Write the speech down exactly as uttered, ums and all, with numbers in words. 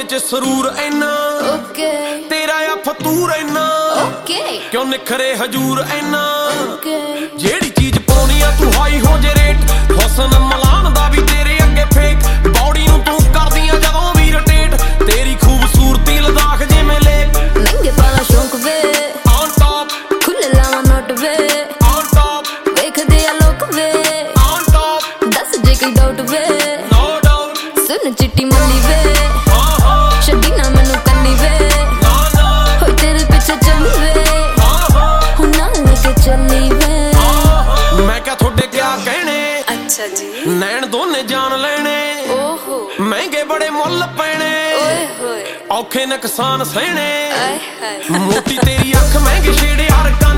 च सरूर ऐना okay तेरा आ फतूर ऐना okay क्यों निखरे हजूर ऐना okay जेड़ी चीज पाउनी आ तू हाई हो जे रेट हुसन मलान दा भी तेरे अगे फेक बॉडी नू तू करदी आ जदों भी रोटेट तेरी खूबसूरती लदाख जिवें ले महंगे पाला शौक वे ऑन टॉप खुले लावा नोट वे ऑन टॉप वेखदे आ लोक वे ऑन टॉप दस जे कोई डाउट वे नो डाउट सुन चिट्टी मल्ली वे हाँ हाँ छड्डी ना मैनू कल्ली वे ना ना होई तेरे पीछे चली वे हाँ हाँ हुण नाल लेके चली वे मैं क्या थोड़े क्या कहने अच्छा जी नैन दोने जान लेने ओहो महंगे बड़े मुल पैने ओए होए औखे नुकसान सहने आय हाय मोटी तेरी अख महंगे छेड़े यार